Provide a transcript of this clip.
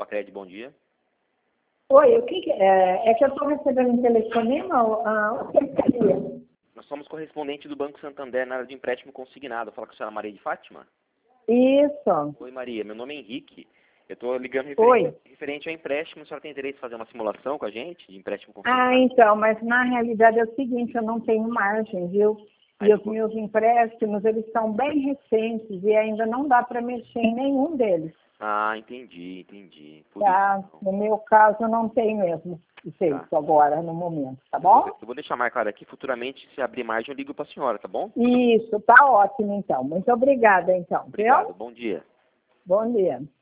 Facred, bom dia. Oi, o que é que eu estou recebendo um telefonema? O que seria? Nós somos correspondente do Banco Santander na área de empréstimo consignado. Fala com a senhora Maria de Fátima? Isso. Oi, Maria. Meu nome é Henrique. Eu estou ligando referente ao empréstimo. A senhora tem interesse em fazer uma simulação com a gente de empréstimo consignado? Então, mas na realidade é o seguinte, eu não tenho margem, viu? E os meus empréstimos, eles são bem recentes e ainda não dá para mexer em nenhum deles. Entendi. Tá? No meu caso, eu não tenho mesmo feito agora, no momento, tá bom? Eu vou deixar marcado aqui. Futuramente, se abrir margem, eu ligo para a senhora, tá bom? Isso, tá ótimo, então. Muito obrigada, então. Obrigado. Viu? Bom dia. Bom dia.